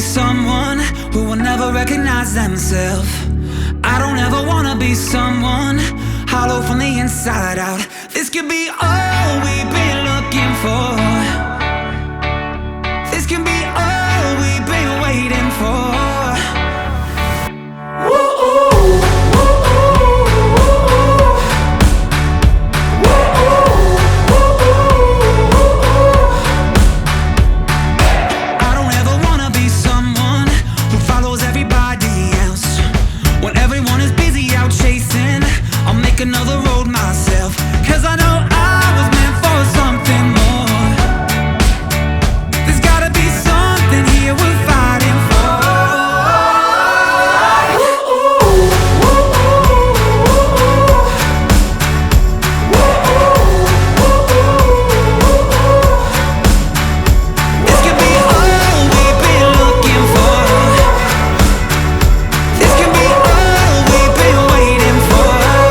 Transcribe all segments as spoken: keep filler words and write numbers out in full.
someone who will never recognize themselves. I don't ever wanna be someone hollow from the inside out. This could be all we've been looking for. This can be all we've been waiting for. Another road myself, 'cause I know I was meant for something more. There's gotta be something here we're fighting for. This could be all we've been looking for. This can be all we've been waiting for.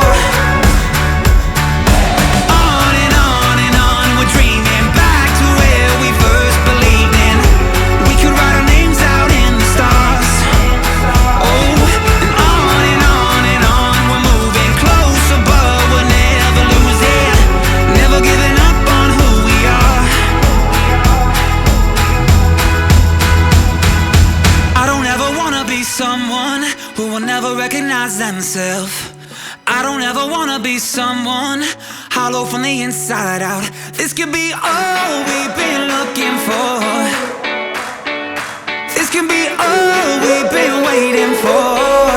Someone who will never recognize themselves. I don't ever wanna be someone hollow from the inside out. This could be all we've been looking for. This can be all we've been waiting for.